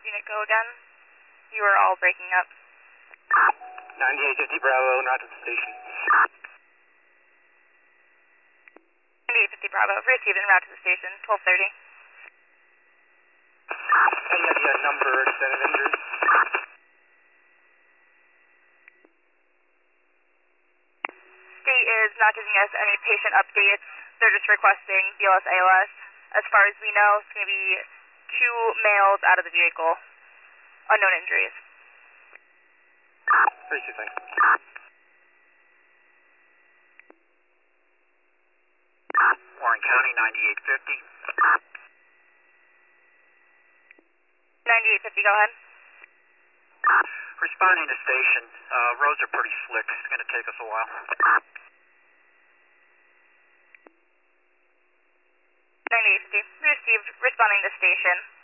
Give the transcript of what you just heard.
unit go again? You are all breaking up. 9850 Bravo, not to the station. 9850 Bravo, received en route to the station, 1230. Yeah, number extended injury. State is not giving us any patient updates. They're just requesting BLS ALS. As far as we know, it's going to be 2 males out of the vehicle. Unknown injuries. 32, thanks. Warren County, 9850. 9850, go ahead. Responding to station. Roads are pretty slick. It's going to take us a while. 9850, received, responding to station.